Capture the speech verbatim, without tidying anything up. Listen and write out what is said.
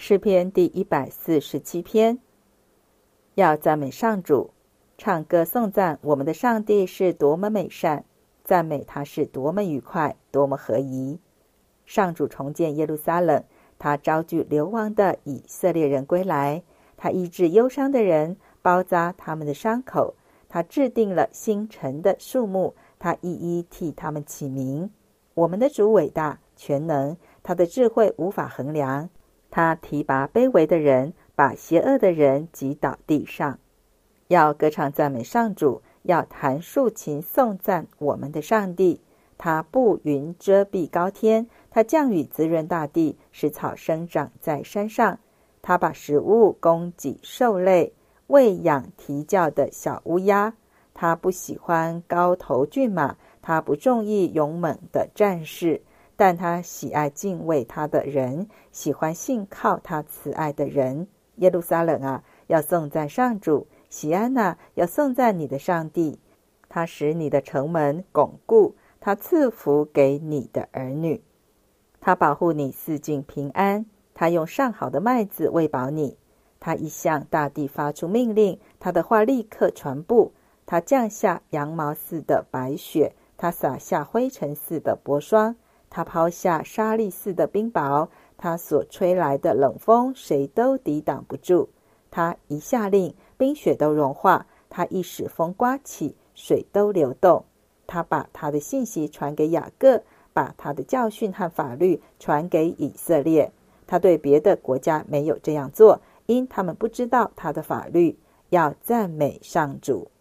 诗篇第一百四十七篇，要赞美上主，唱歌颂赞我们的上帝是多么美善，赞美他是多么愉快，多么合宜。上主重建耶路撒冷，他招聚流亡的以色列人归来，他医治忧伤的人，包扎他们的伤口，他制定了新城的数目，他一一替他们起名。我们的主伟大全能，他的智慧无法衡量，他提拔卑微的人，把邪恶的人击倒地上。要歌唱赞美上主，要弹竖琴颂赞我们的上帝。他布云遮蔽高天，他降雨滋润大地，使草生长在山上。他把食物供给兽类，喂养啼叫的小乌鸦。他不喜欢高头骏马，他不中意勇猛的战士，但他喜爱敬畏他的人，喜欢信靠他慈爱的人。耶路撒冷啊，要颂赞上主；锡安啊，要颂赞你的上帝。他使你的城门巩固，他赐福给你的儿女。他保护你四境平安，他用上好的麦子喂饱你。他一向大地发出命令，他的话立刻传布。他降下羊毛似的白雪，他洒下灰尘似的薄霜，他抛下沙粒似的冰雹，他所吹来的冷风谁都抵挡不住。他一下令，冰雪都融化，他一使风刮起，水都流动。他把他的信息传给雅各，把他的教训和法律传给以色列。他对别的国家没有这样做，因他们不知道他的法律。要赞美上主。